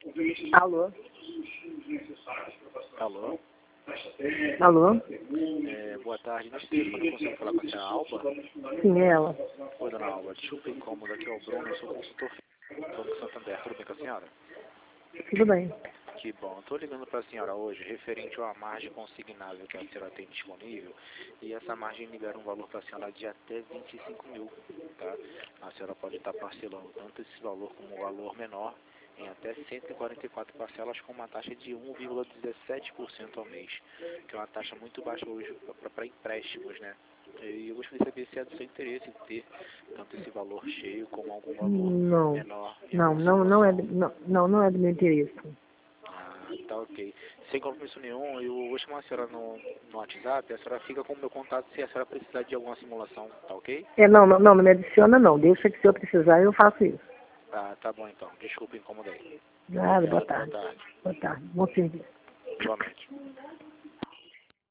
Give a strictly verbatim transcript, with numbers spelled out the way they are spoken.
Alô? Alô? Alô? É, boa tarde. Nesse telefone eu consigo falar com a senhora Alba? Sim, é ela. Oi, dona Alba. Desculpa o incômodo, aqui é o Bruno, eu sou consultor do Banco Santander. Tudo bem com a senhora? Tudo bem. Que bom. Estou ligando para a senhora hoje referente a uma margem consignável que a senhora tem disponível, e essa margem libera um valor para a senhora de até vinte e cinco mil, tá? A senhora pode estar parcelando tanto esse valor como um valor menor em até cento e quarenta e quatro parcelas com uma taxa de um vírgula dezessete por cento ao mês, que é uma taxa muito baixa hoje para empréstimos, né? E eu gostaria de saber se é do seu interesse ter tanto esse valor cheio como algum valor Não. menor em Não, alguma não, não é, situação. não, não, não é do meu interesse. Ah, tá ok. Sem compromisso nenhum, eu vou chamar a senhora no, no WhatsApp, a senhora fica com o meu contato se a senhora precisar de alguma simulação, tá ok? É, não, não, não, não me adiciona não. Deixa que se eu precisar eu faço isso. Ah, tá bom então. Desculpa incomodar aí. Nada, boa Obrigado, boa tarde. tarde. Boa tarde. Bom serviço. Igualmente.